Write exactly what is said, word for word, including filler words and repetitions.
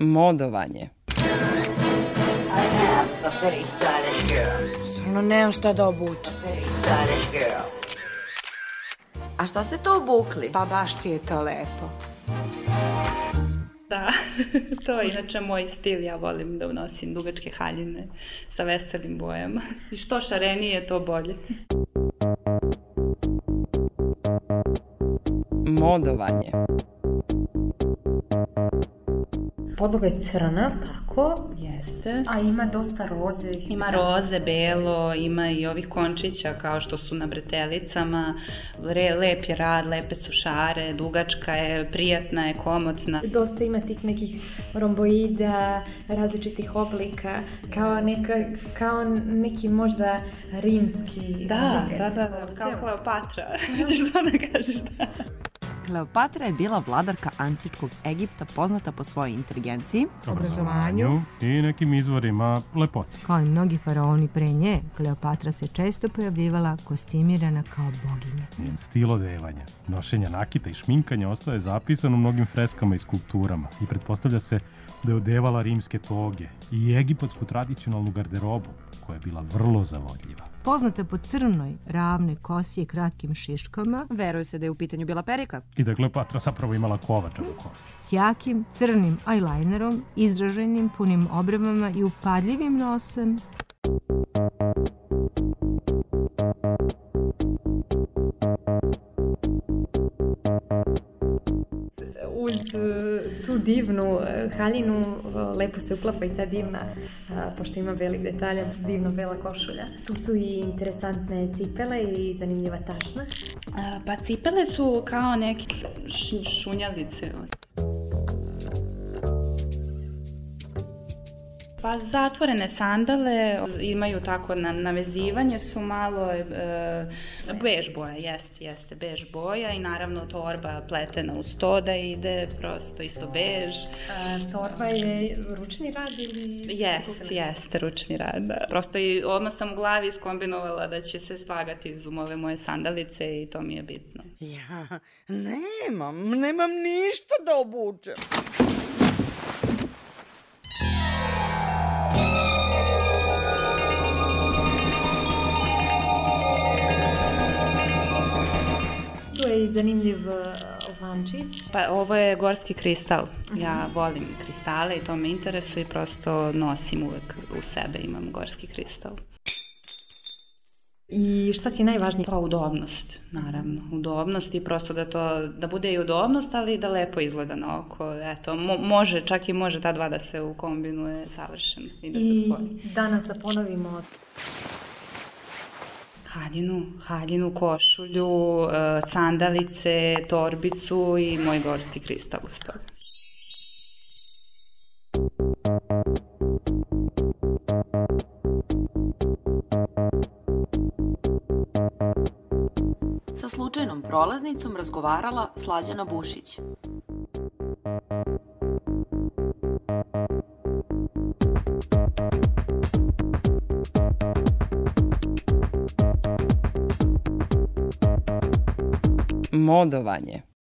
Modovanje. Stvarno nemam šta da obučem. A šta ste to obukli? Pa baš ti je to lepo. Da, to je inače moj stil, ja volim da nosim dugačke haljine sa veselim bojama. I što šarenije, to bolje. Modovanje. Podloga je crna, tako? Jeste. A ima dosta roze. Ima roze, belo, ima i ovih končića kao što su na bretelicama. Re, lep je rad, lepe su šare, dugačka je, prijatna je, komotna. Dosta ima tih nekih romboida, različitih oblika, kao, neka, kao neki možda rimski... Da, da, da, da, kao Kleopatra. Što da kažeš, da. Kleopatra je bila vladarka antičkog Egipta poznata po svojoj inteligenciji, obrazovanju i nekim izvorima lepoti. Kao i mnogi faraoni pre nje, Kleopatra se često pojavljivala kostimirana kao boginja. Njen stil odevanja, nošenja nakita i šminkanja ostaje zapisan u mnogim freskama i skulpturama i pretpostavlja se da je odevala rimske toge i egipatsku tradicionalnu garderobu koja je bila vrlo zavodljiva. Poznata po crnoj, ravnoj kosi i kratkim šiškama, veruje se da je u pitanju bila perika. I da Kleopatra zapravo imala kovačavu kosu. S jakim crnim eyelinerom, izraženim, punim obrvama i upadljivim nosem. Uz tu divnu haljinu lepo se uklapa i ta divna, pošto ima belih detalja, divno bela košulja. Tu su i interesantne cipele i zanimljiva tašna. Pa cipele su kao neke šunjalice. Pa zatvorene sandale imaju tako na, navezivanje su malo e, bež boja, jeste, jeste bež boja i naravno torba pletena uz to da ide prosto isto bež. A, torba je ručni rad ili... Jeste, jeste ručni rad. Da. Prosto i odmah sam u glavi iskombinovala da će se slagati iz ove moje sandalice i to mi je bitno. Ja nemam, nemam ništa da obučem. Tu je i zanimljiv ovančić. Pa ovo je gorski kristal. Ja volim kristale i to me interesuje i prosto nosim uvek u sebe, imam gorski kristal. I šta ti je najvažnije? Pa udobnost, naravno. Udobnost i prosto da to, da bude i udobnost, ali da lepo izgleda na oko. Eto, mo, može, čak i može ta dva da se ukombinuje savršeno i da se spoji. I danas da ponovimo... Haljinu, haljinu, košulju, sandalice, torbicu i moj gorski kristal uz toga. Sa slučajnom prolaznicom razgovarala Slađana Bušić. Modovanje.